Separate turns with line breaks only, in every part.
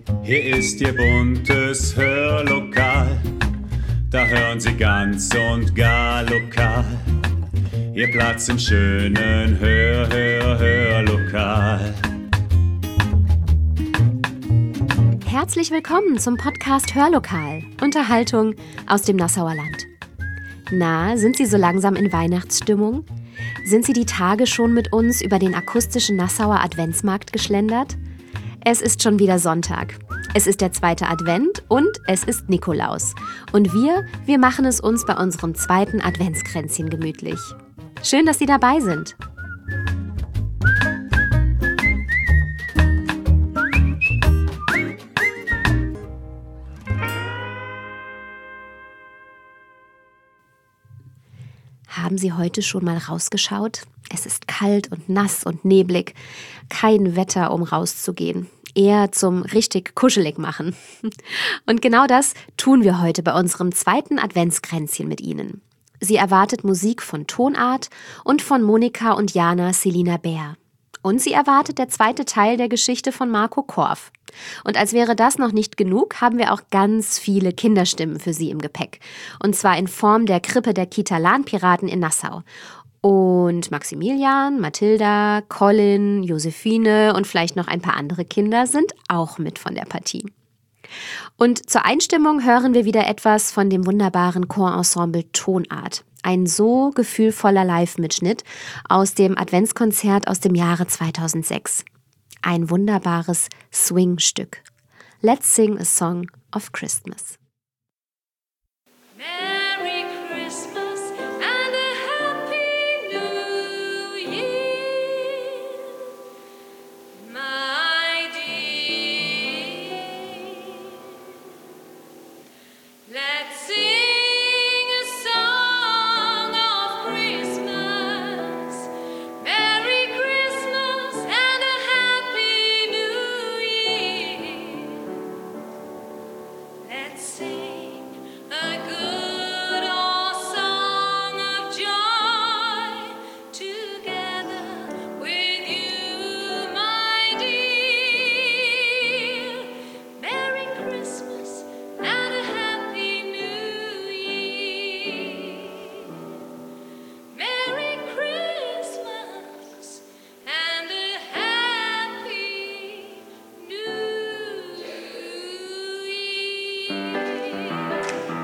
Hier ist Ihr buntes Hörlokal, da hören Sie ganz und gar lokal. Ihr Platz im schönen Hörlokal.
Herzlich willkommen zum Podcast Hörlokal, Unterhaltung aus dem Nassauer Land. Na, sind Sie so langsam in Weihnachtsstimmung? Sind Sie die Tage schon mit uns über den akustischen Nassauer Adventsmarkt geschlendert? Es ist schon wieder Sonntag. Es ist der zweite Advent und es ist Nikolaus. Und wir machen es uns bei unserem zweiten Adventskränzchen gemütlich. Schön, dass Sie dabei sind. Haben Sie heute schon mal rausgeschaut? Es ist kalt und nass und neblig. Kein Wetter, um rauszugehen. Eher zum richtig kuschelig machen. Und genau das tun wir heute bei unserem zweiten Adventskränzchen mit Ihnen. Sie erwartet Musik von Tonart und von Monika und Jana Selina Bär. Und sie erwartet der zweite Teil der Geschichte von Marco Korf. Und als wäre das noch nicht genug, haben wir auch ganz viele Kinderstimmen für Sie im Gepäck. Und zwar in Form der Krippe der Kita Lahn-Piraten in Nassau. Und Maximilian, Mathilda, Colin, Josephine und vielleicht noch ein paar andere Kinder sind auch mit von der Partie. Und zur Einstimmung hören wir wieder etwas von dem wunderbaren Chorensemble Tonart. Ein so gefühlvoller Live-Mitschnitt aus dem Adventskonzert aus dem Jahre 2006. Ein wunderbares Swing-Stück. Let's sing a song of Christmas.
Merry Christmas and a Happy New Year, my dear. Let's sing a song of Christmas. Merry Christmas and a Happy New Year. Let's sing a good old song of joy together with you, my dear. Merry Christmas and a Happy New Year. Merry Christmas and a Happy New Year.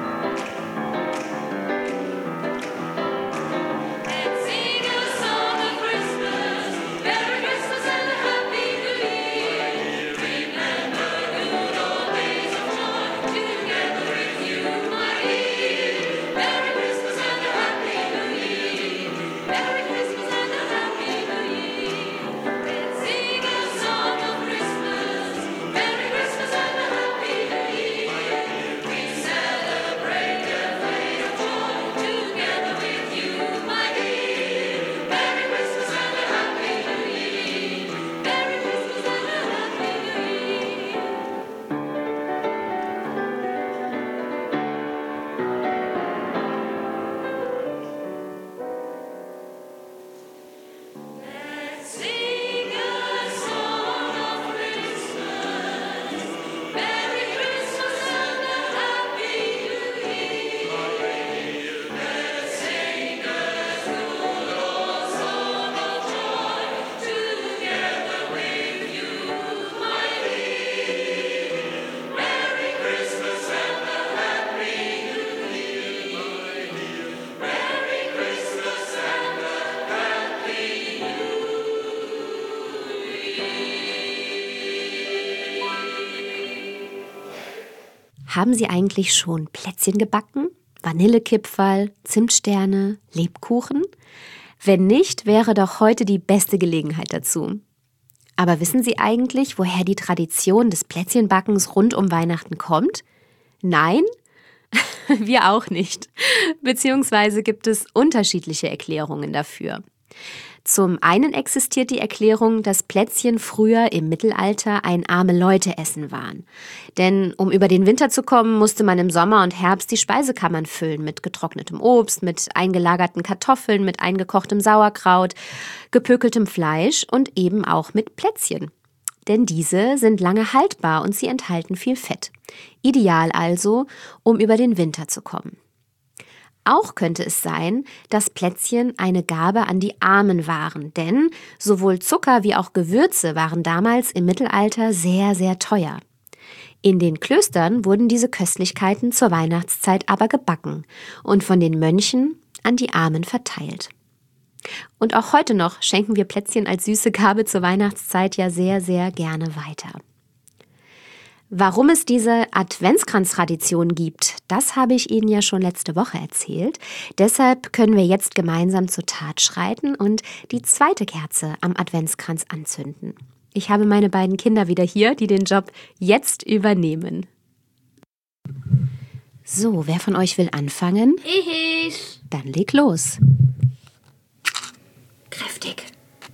Let's sing a song of Christmas. Merry Christmas and a Happy New Year. Remember good old days of joy together with you, my dear. Merry Christmas and a Happy New Year. Merry Christmas and a Happy New Year. Let's sing a song of Christmas. Merry Christmas and a Happy New Year. We celebrate the day of joy together with you, my dear. Merry Christmas and a Happy New Year. Merry Christmas and a Happy New Year. Let's sing a song of Christmas. Merry Christmas and a Happy New Year. Let's sing a good old song of joy together with you, my dear. Merry Christmas and a Happy New Year. Merry Christmas and a Happy New Year.
Haben Sie eigentlich schon Plätzchen gebacken? Vanillekipferl, Zimtsterne, Lebkuchen? Wenn nicht, wäre doch heute die beste Gelegenheit dazu. Aber wissen Sie eigentlich, woher die Tradition des Plätzchenbackens rund um Weihnachten kommt? Nein? Wir auch nicht. Beziehungsweise gibt es unterschiedliche Erklärungen dafür. Zum einen existiert die Erklärung, dass Plätzchen früher im Mittelalter ein Arme-Leute-Essen waren. Denn um über den Winter zu kommen, musste man im Sommer und Herbst die Speisekammern füllen mit getrocknetem Obst, mit eingelagerten Kartoffeln, mit eingekochtem Sauerkraut, gepökeltem Fleisch und eben auch mit Plätzchen. Denn diese sind lange haltbar und sie enthalten viel Fett. Ideal also, um über den Winter zu kommen. Auch könnte es sein, dass Plätzchen eine Gabe an die Armen waren, denn sowohl Zucker wie auch Gewürze waren damals im Mittelalter sehr, sehr teuer. In den Klöstern wurden diese Köstlichkeiten zur Weihnachtszeit aber gebacken und von den Mönchen an die Armen verteilt. Und auch heute noch schenken wir Plätzchen als süße Gabe zur Weihnachtszeit ja sehr, sehr gerne weiter. Warum es diese Adventskranz-Tradition gibt, das habe ich Ihnen ja schon letzte Woche erzählt. Deshalb können wir jetzt gemeinsam zur Tat schreiten und die zweite Kerze am Adventskranz anzünden. Ich habe meine beiden Kinder wieder hier, die den Job jetzt übernehmen. So, wer von euch will anfangen?
Ich.
Dann leg los. Kräftig.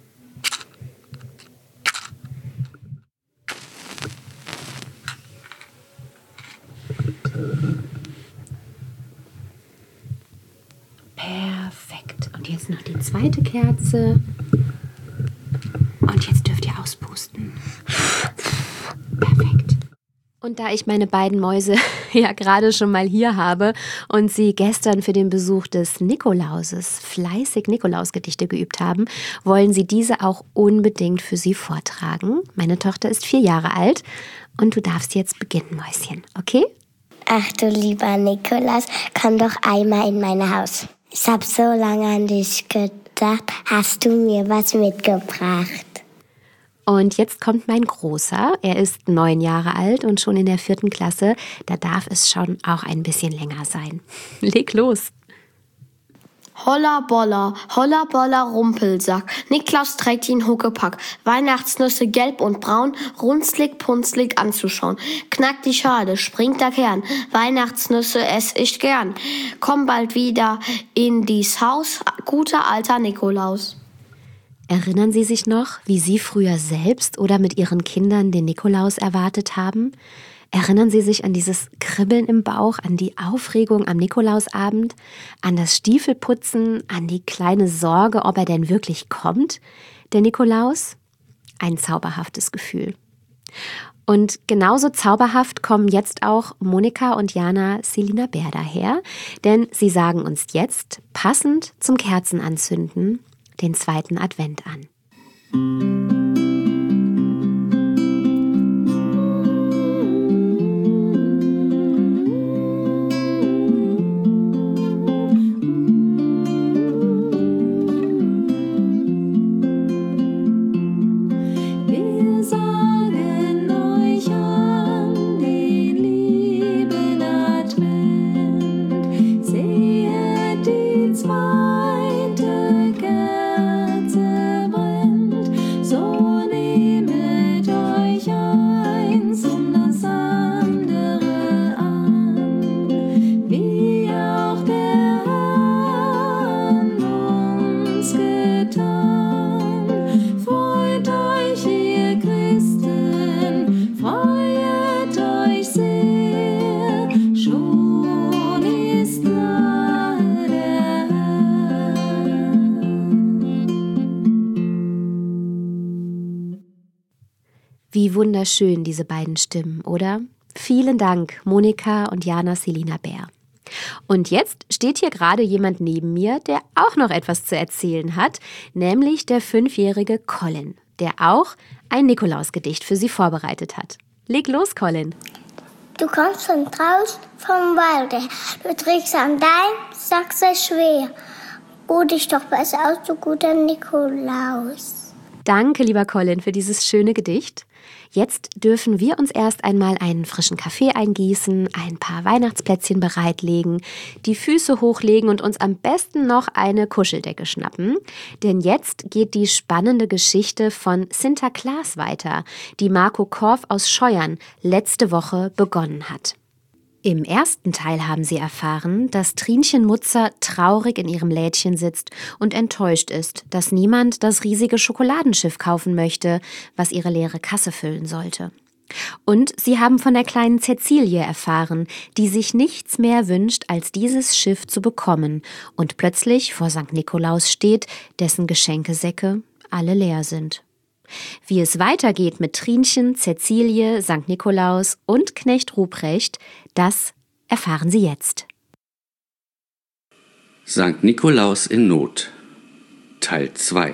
Perfekt. Und jetzt noch die zweite Kerze. Und jetzt dürft ihr auspusten. Perfekt. Und da ich meine beiden Mäuse ja gerade schon mal hier habe und sie gestern für den Besuch des Nikolauses fleißig Nikolausgedichte geübt haben, wollen sie diese auch unbedingt für sie vortragen. Meine Tochter ist 4 Jahre alt und du darfst jetzt beginnen, Mäuschen, okay?
Ach du lieber Nikolaus, komm doch einmal in mein Haus. Ich hab so lange an dich gedacht, hast du mir was mitgebracht?
Und jetzt kommt mein Großer. Er ist 9 Jahre alt und schon in der 4. Klasse. Da darf es schon auch ein bisschen länger sein. Leg los.
Holla bolla, Rumpelsack. Niklaus trägt ihn Huckepack. Weihnachtsnüsse gelb und braun, runzlig, punzlig anzuschauen. Knackt die Schale, springt der Kern. Weihnachtsnüsse ess ich gern. Komm bald wieder in dies Haus, guter alter Nikolaus.
Erinnern Sie sich noch, wie Sie früher selbst oder mit Ihren Kindern den Nikolaus erwartet haben? Erinnern Sie sich an dieses Kribbeln im Bauch, an die Aufregung am Nikolausabend, an das Stiefelputzen, an die kleine Sorge, ob er denn wirklich kommt? Der Nikolaus? Ein zauberhaftes Gefühl. Und genauso zauberhaft kommen jetzt auch Monika und Jana Selina Bär daher, denn sie sagen uns jetzt, passend zum Kerzenanzünden, den 2. Advent an.
Wir sagen euch an den lieben Advent, sehet die 2. Kerze brennt, so nehmet euch eins um das andere an, wie auch der Herr an uns getan. Freut euch, ihr Christen, freut euch sehr, schon ist nahe der Herr.
Wie wunderschön diese beiden Stimmen, oder? Vielen Dank, Monika und Jana Selina Bär. Und jetzt steht hier gerade jemand neben mir, der auch noch etwas zu erzählen hat, nämlich der 5-jährige Colin, der auch ein Nikolausgedicht für Sie vorbereitet hat. Leg los, Colin.
Du kommst von draußen vom Walde, du trägst an deinem Sack sehr schwer. Ruh dich doch besser aus, du guter Nikolaus.
Danke, lieber Colin, für dieses schöne Gedicht. Jetzt dürfen wir uns erst einmal einen frischen Kaffee eingießen, ein paar Weihnachtsplätzchen bereitlegen, die Füße hochlegen und uns am besten noch eine Kuscheldecke schnappen. Denn jetzt geht die spannende Geschichte von Sinterklaas weiter, die Marco Korf aus Scheuern letzte Woche begonnen hat. Im ersten Teil haben Sie erfahren, dass Trinchen Mutzer traurig in ihrem Lädchen sitzt und enttäuscht ist, dass niemand das riesige Schokoladenschiff kaufen möchte, was ihre leere Kasse füllen sollte. Und Sie haben von der kleinen Cäcilie erfahren, die sich nichts mehr wünscht, als dieses Schiff zu bekommen und plötzlich vor St. Nikolaus steht, dessen Geschenkesäcke alle leer sind. Wie es weitergeht mit Trinchen, Cäcilie, St. Nikolaus und Knecht Ruprecht, das erfahren Sie jetzt.
St. Nikolaus in Not Teil 2.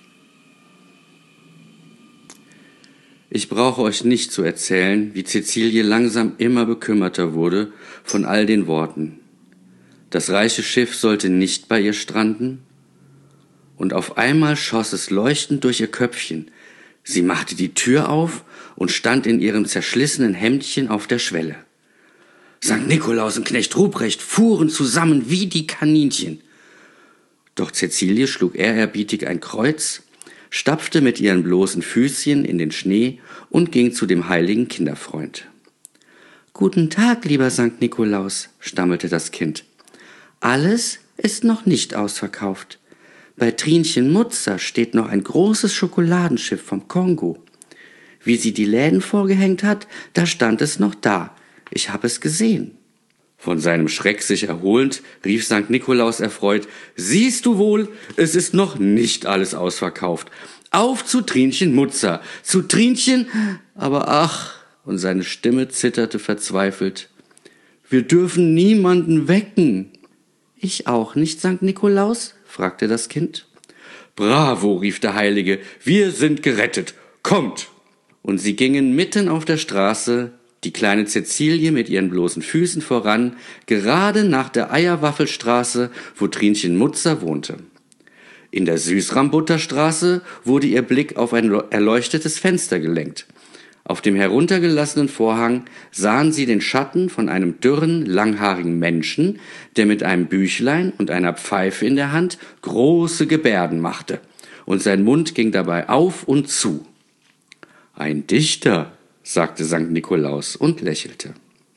Ich brauche euch nicht zu erzählen, wie Cäcilie langsam immer bekümmerter wurde von all den Worten. Das reiche Schiff sollte nicht bei ihr stranden, und auf einmal schoss es leuchtend durch ihr Köpfchen. Sie machte die Tür auf und stand in ihrem zerschlissenen Hemdchen auf der Schwelle. St. Nikolaus und Knecht Ruprecht fuhren zusammen wie die Kaninchen. Doch Cäcilie schlug ehrerbietig ein Kreuz, stapfte mit ihren bloßen Füßchen in den Schnee und ging zu dem heiligen Kinderfreund. »Guten Tag, lieber St. Nikolaus«, stammelte das Kind. »Alles ist noch nicht ausverkauft. Bei Trinchen Mutzer steht noch ein großes Schokoladenschiff vom Kongo. Wie sie die Läden vorgehängt hat, da stand es noch da. Ich habe es gesehen.« Von seinem Schreck sich erholend, rief St. Nikolaus erfreut, »Siehst du wohl, es ist noch nicht alles ausverkauft. Auf zu Trinchen Mutzer, zu Trinchen, aber ach«, und seine Stimme zitterte verzweifelt, »wir dürfen niemanden wecken.« »Ich auch nicht, St. Nikolaus?« fragte das Kind. »Bravo«, rief der Heilige, »wir sind gerettet, kommt!« Und sie gingen mitten auf der Straße, die kleine Cäcilie mit ihren bloßen Füßen voran, gerade nach der Eierwaffelstraße, wo Trinchen Mutzer wohnte. In der Süßrambutterstraße wurde ihr Blick auf ein erleuchtetes Fenster gelenkt. Auf dem heruntergelassenen Vorhang sahen sie den Schatten von einem dürren, langhaarigen Menschen, der mit einem Büchlein und einer Pfeife in der Hand große Gebärden machte, und sein Mund ging dabei auf und zu. »Ein Dichter«, sagte St. Nikolaus und lächelte.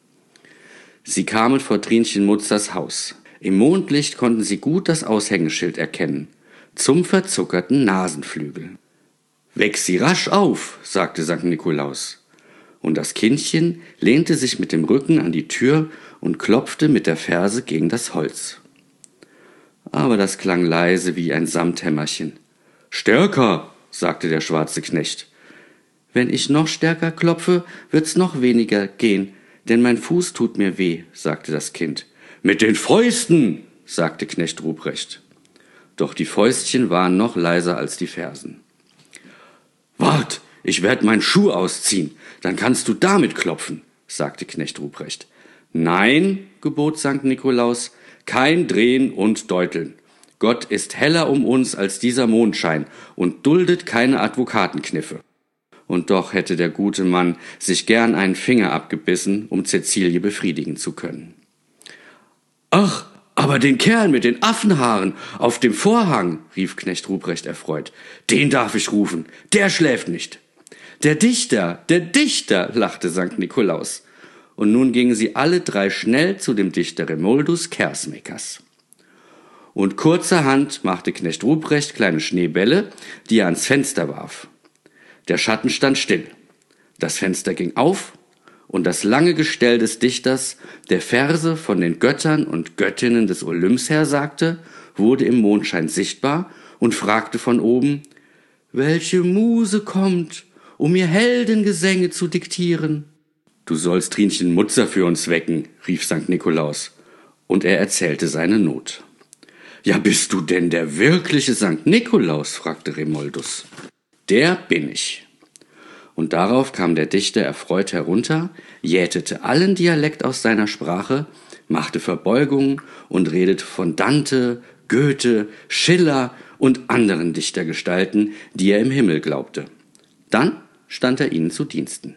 Sie kamen vor Trinchen Mutzers Haus. Im Mondlicht konnten sie gut das Aushängeschild erkennen, zum verzuckerten Nasenflügel. »Weck sie rasch auf«, sagte St. Nikolaus. Und das Kindchen lehnte sich mit dem Rücken an die Tür und klopfte mit der Ferse gegen das Holz. Aber das klang leise wie ein Samthämmerchen. »Stärker«, sagte der schwarze Knecht. »Wenn ich noch stärker klopfe, wird's noch weniger gehen, denn mein Fuß tut mir weh«, sagte das Kind. »Mit den Fäusten«, sagte Knecht Ruprecht. Doch die Fäustchen waren noch leiser als die Fersen. »Wart, ich werd meinen Schuh ausziehen, dann kannst du damit klopfen«, sagte Knecht Ruprecht. »Nein«, gebot St. Nikolaus, »kein Drehen und Deuteln. Gott ist heller um uns als dieser Mondschein und duldet keine Advokatenkniffe.« Und doch hätte der gute Mann sich gern einen Finger abgebissen, um Cäcilie befriedigen zu können. »Ach, aber den Kerl mit den Affenhaaren auf dem Vorhang«, rief Knecht Ruprecht erfreut, »den darf ich rufen, der schläft nicht.« Der Dichter, lachte St. Nikolaus. Und nun gingen sie alle drei schnell zu dem Dichter Remoldus Kersmakers. Und kurzerhand machte Knecht Ruprecht kleine Schneebälle, die er ans Fenster warf. Der Schatten stand still. Das Fenster ging auf, und das lange Gestell des Dichters, der Verse von den Göttern und Göttinnen des Olymps her sagte, wurde im Mondschein sichtbar und fragte von oben, »Welche Muse kommt, um ihr Heldengesänge zu diktieren?« »Du sollst Trinchen Mutzer für uns wecken«, rief St. Nikolaus, und er erzählte seine Not. »Ja, bist du denn der wirkliche St. Nikolaus?« fragte Remoldus. »Der bin ich.« Und darauf kam der Dichter erfreut herunter, jätete allen Dialekt aus seiner Sprache, machte Verbeugungen und redete von Dante, Goethe, Schiller und anderen Dichtergestalten, die er im Himmel glaubte. Dann stand er ihnen zu Diensten.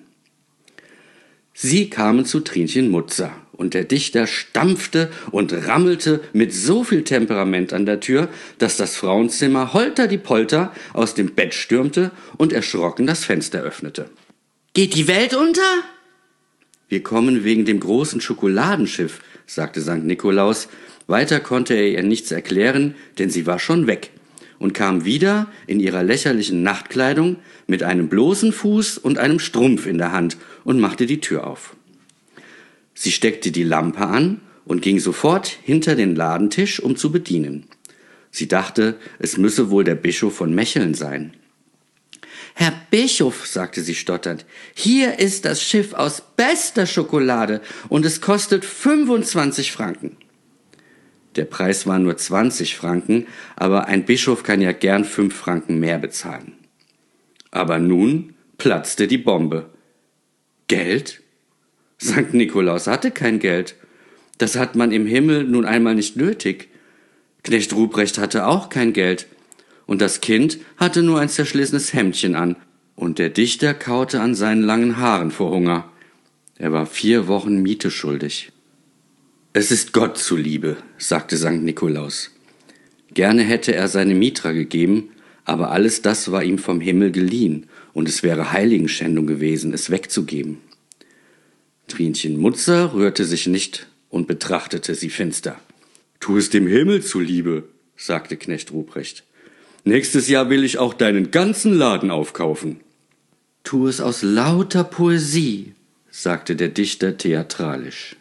Sie kamen zu Trinchen Mutzer, und der Dichter stampfte und rammelte mit so viel Temperament an der Tür, dass das Frauenzimmer holter-die-Polter aus dem Bett stürmte und erschrocken das Fenster öffnete. »Geht die Welt unter?« »Wir kommen wegen dem großen Schokoladenschiff«, sagte St. Nikolaus. Weiter konnte er ihr nichts erklären, denn sie war schon weg und kam wieder in ihrer lächerlichen Nachtkleidung mit einem bloßen Fuß und einem Strumpf in der Hand und machte die Tür auf. Sie steckte die Lampe an und ging sofort hinter den Ladentisch, um zu bedienen. Sie dachte, es müsse wohl der Bischof von Mecheln sein. Herr Bischof, sagte sie stotternd, hier ist das Schiff aus bester Schokolade und es kostet 25 Franken. Der Preis war nur 20 Franken, aber ein Bischof kann ja gern 5 Franken mehr bezahlen. Aber nun platzte die Bombe. Geld? Sankt Nikolaus hatte kein Geld. Das hat man im Himmel nun einmal nicht nötig. Knecht Ruprecht hatte auch kein Geld. Und das Kind hatte nur ein zerschlissenes Hemdchen an. Und der Dichter kaute an seinen langen Haaren vor Hunger. Er war 4 Wochen Miete schuldig. Es ist Gott zuliebe, sagte Sankt Nikolaus. Gerne hätte er seine Mitra gegeben, aber alles das war ihm vom Himmel geliehen, und es wäre Heiligenschändung gewesen, es wegzugeben. Trinchen Mutzer rührte sich nicht und betrachtete sie finster. Tu es dem Himmel zuliebe, sagte Knecht Ruprecht. Nächstes Jahr will ich auch deinen ganzen Laden aufkaufen. Tu es aus lauter Poesie, sagte der Dichter theatralisch.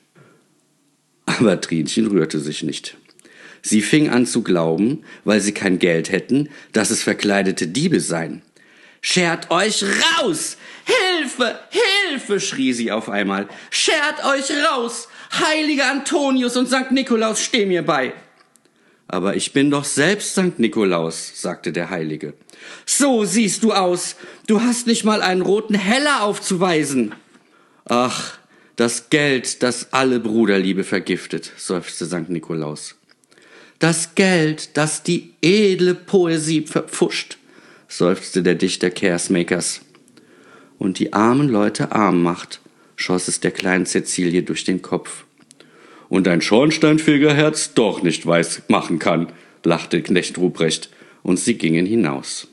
Aber Trinchen rührte sich nicht. Sie fing an zu glauben, weil sie kein Geld hätten, dass es verkleidete Diebe seien. »Schert euch raus! Hilfe! Hilfe!« schrie sie auf einmal. »Schert euch raus! Heiliger Antonius und Sankt Nikolaus, steh mir bei!« »Aber ich bin doch selbst Sankt Nikolaus«, sagte der Heilige. »So siehst du aus! Du hast nicht mal einen roten Heller aufzuweisen!« »Ach, das Geld, das alle Bruderliebe vergiftet«, seufzte Sankt Nikolaus. »Das Geld, das die edle Poesie verpfuscht«, seufzte der Dichter Kersmakers. »Und die armen Leute arm macht«, schoss es der kleinen Cäcilie durch den Kopf. »Und ein Schornsteinfegerherz doch nicht weiß machen kann«, lachte Knecht Ruprecht, und sie gingen hinaus.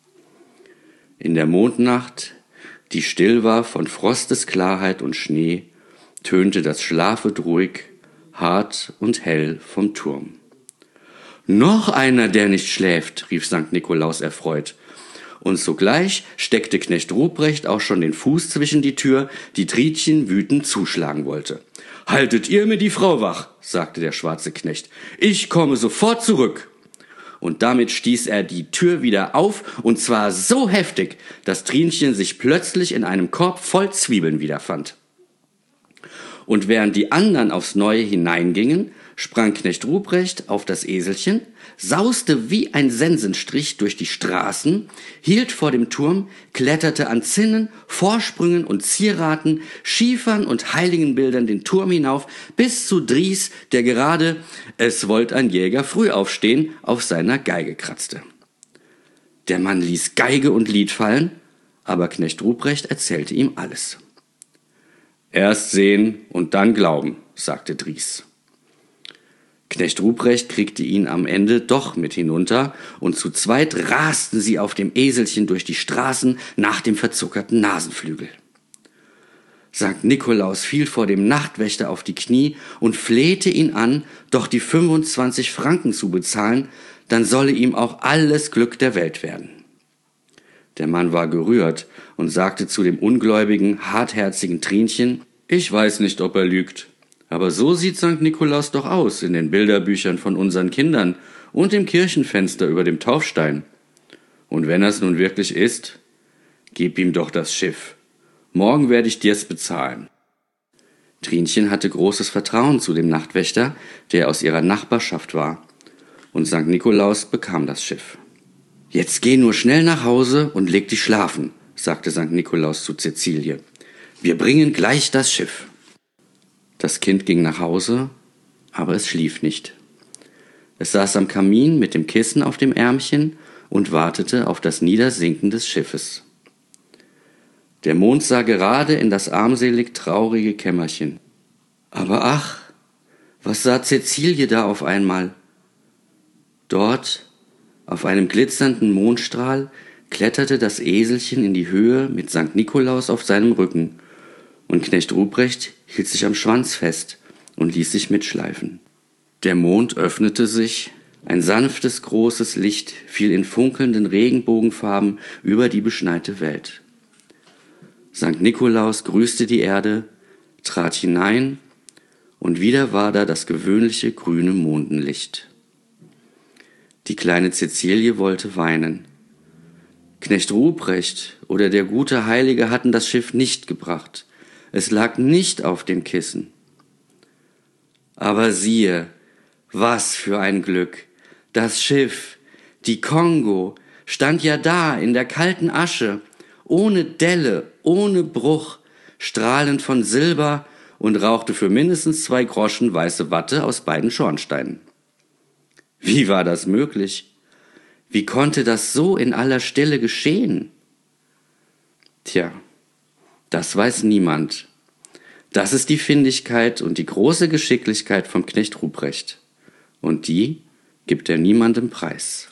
In der Mondnacht, die still war von Frostesklarheit und Schnee, tönte das Schlafet ruhig, hart und hell vom Turm. »Noch einer, der nicht schläft«, rief Sankt Nikolaus erfreut. Und sogleich steckte Knecht Ruprecht auch schon den Fuß zwischen die Tür, die Trinchen wütend zuschlagen wollte. »Haltet ihr mir die Frau wach«, sagte der schwarze Knecht. »Ich komme sofort zurück.« Und damit stieß er die Tür wieder auf, und zwar so heftig, dass Trinchen sich plötzlich in einem Korb voll Zwiebeln wiederfand. Und während die anderen aufs Neue hineingingen, sprang Knecht Ruprecht auf das Eselchen, sauste wie ein Sensenstrich durch die Straßen, hielt vor dem Turm, kletterte an Zinnen, Vorsprüngen und Zieraten, Schiefern und Heiligenbildern den Turm hinauf, bis zu Dries, der gerade, es wollt ein Jäger früh aufstehen, auf seiner Geige kratzte. Der Mann ließ Geige und Lied fallen, aber Knecht Ruprecht erzählte ihm alles. »Erst sehen und dann glauben«, sagte Dries. Knecht Ruprecht kriegte ihn am Ende doch mit hinunter, und zu zweit rasten sie auf dem Eselchen durch die Straßen nach dem verzuckerten Nasenflügel. Sankt Nikolaus fiel vor dem Nachtwächter auf die Knie und flehte ihn an, doch die 25 Franken zu bezahlen, dann solle ihm auch alles Glück der Welt werden. Der Mann war gerührt und sagte zu dem ungläubigen, hartherzigen Trinchen: »Ich weiß nicht, ob er lügt, aber so sieht Sankt Nikolaus doch aus in den Bilderbüchern von unseren Kindern und im Kirchenfenster über dem Taufstein. Und wenn er's nun wirklich ist, gib ihm doch das Schiff. Morgen werde ich dir's bezahlen.« Trinchen hatte großes Vertrauen zu dem Nachtwächter, der aus ihrer Nachbarschaft war, und Sankt Nikolaus bekam das Schiff. »Jetzt geh nur schnell nach Hause und leg dich schlafen«, sagte Sankt Nikolaus zu Cäcilie. »Wir bringen gleich das Schiff.« Das Kind ging nach Hause, aber es schlief nicht. Es saß am Kamin mit dem Kissen auf dem Ärmchen und wartete auf das Niedersinken des Schiffes. Der Mond sah gerade in das armselig traurige Kämmerchen. Aber ach, was sah Cäcilie da auf einmal? Dort, auf einem glitzernden Mondstrahl, kletterte das Eselchen in die Höhe mit Sankt Nikolaus auf seinem Rücken, und Knecht Ruprecht hielt sich am Schwanz fest und ließ sich mitschleifen. Der Mond öffnete sich, ein sanftes, großes Licht fiel in funkelnden Regenbogenfarben über die beschneite Welt. Sankt Nikolaus grüßte die Erde, trat hinein, und wieder war da das gewöhnliche grüne Mondenlicht. Die kleine Cäcilie wollte weinen. Knecht Ruprecht oder der gute Heilige hatten das Schiff nicht gebracht. Es lag nicht auf den Kissen. Aber siehe, was für ein Glück! Das Schiff, die Kongo, stand ja da in der kalten Asche, ohne Delle, ohne Bruch, strahlend von Silber und rauchte für mindestens 2 Groschen weiße Watte aus beiden Schornsteinen. Wie war das möglich? Wie konnte das so in aller Stille geschehen? Tja, das weiß niemand. Das ist die Findigkeit und die große Geschicklichkeit vom Knecht Ruprecht. Und die gibt er niemandem preis.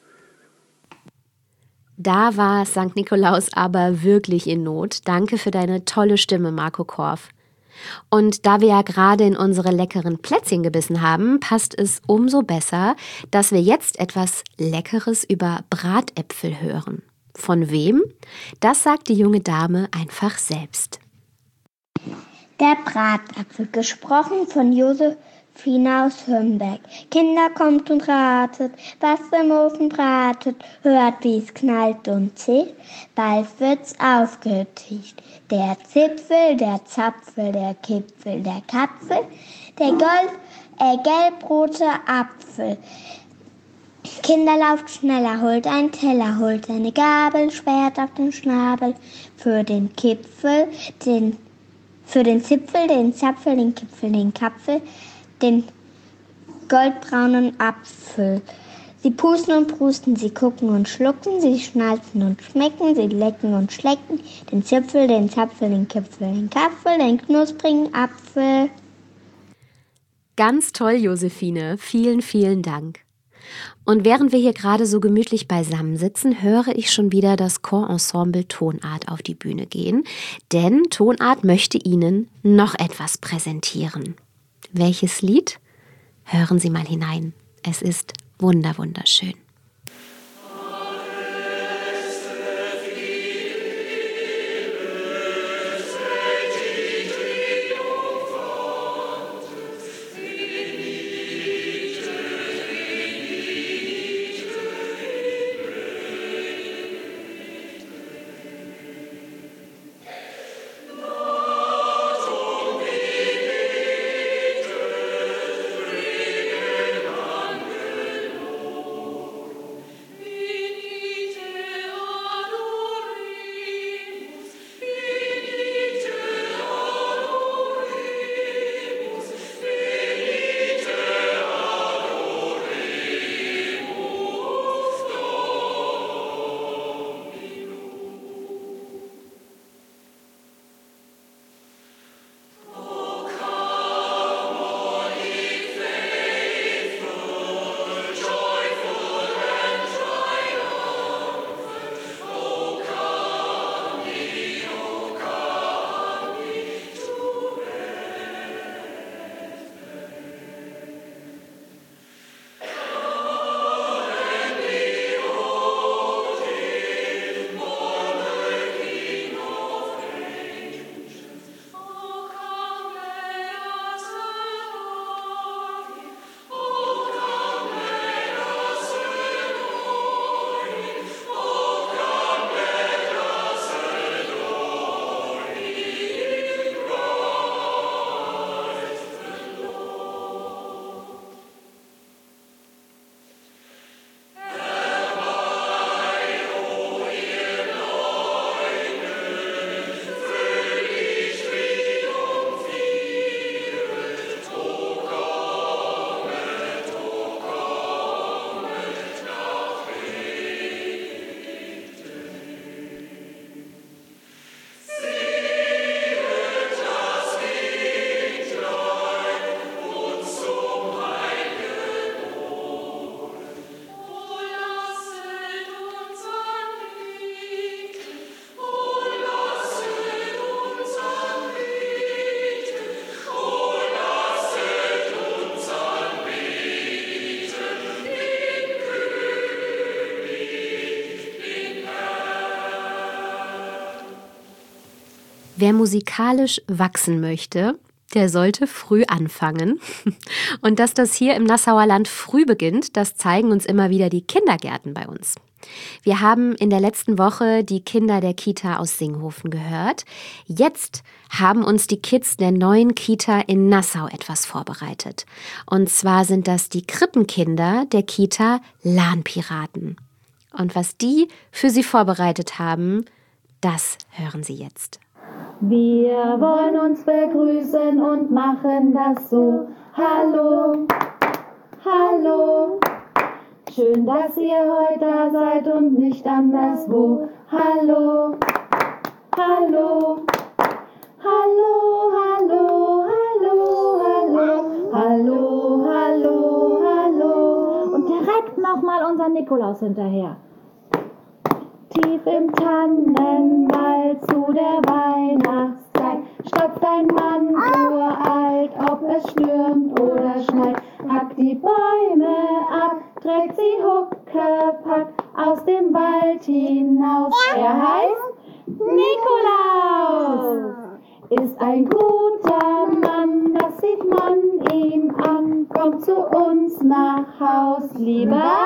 Da war St. Nikolaus aber wirklich in Not. Danke für deine tolle Stimme, Marco Korf. Und da wir ja gerade in unsere leckeren Plätzchen gebissen haben, passt es umso besser, dass wir jetzt etwas Leckeres über Bratäpfel hören. Von wem? Das sagt die junge Dame einfach selbst.
Der Bratapfel, gesprochen von Josephine aus Hürnberg. Kinder, kommt und ratet, was im Ofen bratet, hört, wie's knallt und zählt, bald wird's aufgetischt. Der Zipfel, der Zapfel, der Kipfel, der Kapfel, der gelbrote Apfel. Kinder, lauft schneller, holt einen Teller, holt eine Gabel, sperrt auf den Schnabel. Für den Zipfel, den Zapfel, den Kipfel, den Kapfel, den goldbraunen Apfel. Sie pusten und prusten, sie gucken und schlucken, sie schnalzen und schmecken, sie lecken und schlecken, den Zipfel, den Zapfel, den Kipfel, den Kapfel, den knusprigen Apfel.
Ganz toll, Josephine. Vielen, vielen Dank. Und während wir hier gerade so gemütlich beisammen sitzen, höre ich schon wieder das Chorensemble Tonart auf die Bühne gehen, denn Tonart möchte Ihnen noch etwas präsentieren. Welches Lied? Hören Sie mal hinein. Es ist wunderschön. Wer musikalisch wachsen möchte, der sollte früh anfangen. Und dass das hier im Nassauer Land früh beginnt, das zeigen uns immer wieder die Kindergärten bei uns. Wir haben in der letzten Woche die Kinder der Kita aus Singhofen gehört. Jetzt haben uns die Kids der neuen Kita in Nassau etwas vorbereitet. Und zwar sind das die Krippenkinder der Kita Lahnpiraten. Und was die für sie vorbereitet haben, das hören Sie jetzt.
Wir wollen uns begrüßen und machen das so. Hallo, hallo. Schön, dass ihr heute da seid und nicht anderswo. Hallo, hallo, hallo, hallo, hallo, hallo, hallo, hallo, hallo. Und direkt nochmal unser Nikolaus hinterher. Tief im Tannenwald zu der Weihnachtszeit stopft ein Mann uralt, ob es stürmt oder schneit. Hackt die Bäume ab, trägt sie Huckepack aus dem Wald hinaus. Er heißt Nikolaus, ist ein guter Mann, das sieht man ihm an. Kommt zu uns nach Haus, lieber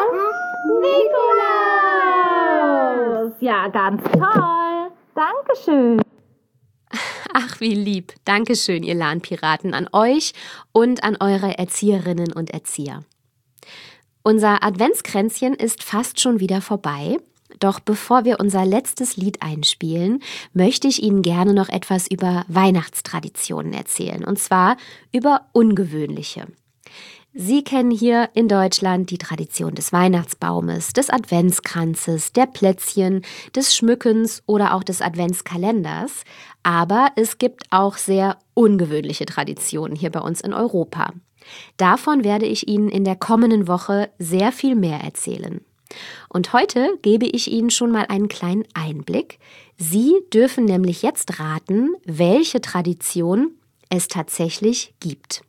Nikolaus. Ja, ganz toll. Dankeschön.
Ach, wie lieb. Dankeschön, ihr Lahnpiraten, an euch und an eure Erzieherinnen und Erzieher. Unser Adventskränzchen ist fast schon wieder vorbei. Doch bevor wir unser letztes Lied einspielen, möchte ich Ihnen gerne noch etwas über Weihnachtstraditionen erzählen. Und zwar über ungewöhnliche. Sie kennen hier in Deutschland die Tradition des Weihnachtsbaumes, des Adventskranzes, der Plätzchen, des Schmückens oder auch des Adventskalenders. Aber es gibt auch sehr ungewöhnliche Traditionen hier bei uns in Europa. Davon werde ich Ihnen in der kommenden Woche sehr viel mehr erzählen. Und heute gebe ich Ihnen schon mal einen kleinen Einblick. Sie dürfen nämlich jetzt raten, welche Tradition es tatsächlich gibt.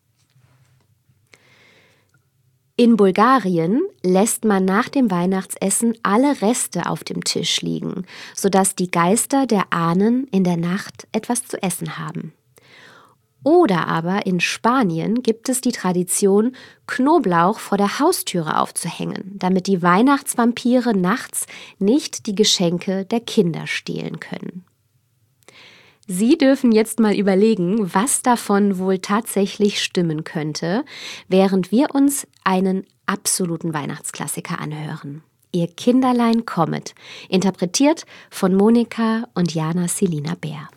In Bulgarien lässt man nach dem Weihnachtsessen alle Reste auf dem Tisch liegen, sodass die Geister der Ahnen in der Nacht etwas zu essen haben. Oder aber in Spanien gibt es die Tradition, Knoblauch vor der Haustüre aufzuhängen, damit die Weihnachtsvampire nachts nicht die Geschenke der Kinder stehlen können. Sie dürfen jetzt mal überlegen, was davon wohl tatsächlich stimmen könnte, während wir uns einen absoluten Weihnachtsklassiker anhören. Ihr Kinderlein kommet, interpretiert von Monika und Jana Selina Bär.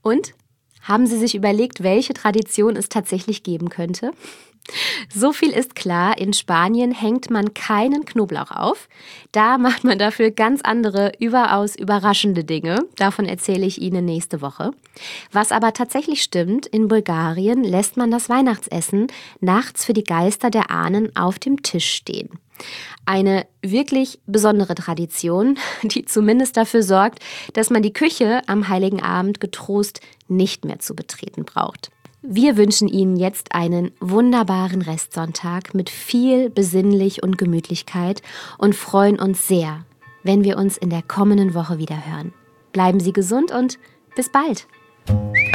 Und? Haben Sie sich überlegt, welche Tradition es tatsächlich geben könnte? So viel ist klar, in Spanien hängt man keinen Knoblauch auf. Da macht man dafür ganz andere, überaus überraschende Dinge. Davon erzähle ich Ihnen nächste Woche. Was aber tatsächlich stimmt, in Bulgarien lässt man das Weihnachtsessen nachts für die Geister der Ahnen auf dem Tisch stehen. Eine wirklich besondere Tradition, die zumindest dafür sorgt, dass man die Küche am Heiligen Abend getrost nicht mehr zu betreten braucht. Wir wünschen Ihnen jetzt einen wunderbaren Restsonntag mit viel Besinnlich und Gemütlichkeit und freuen uns sehr, wenn wir uns in der kommenden Woche wieder hören. Bleiben Sie gesund und bis bald!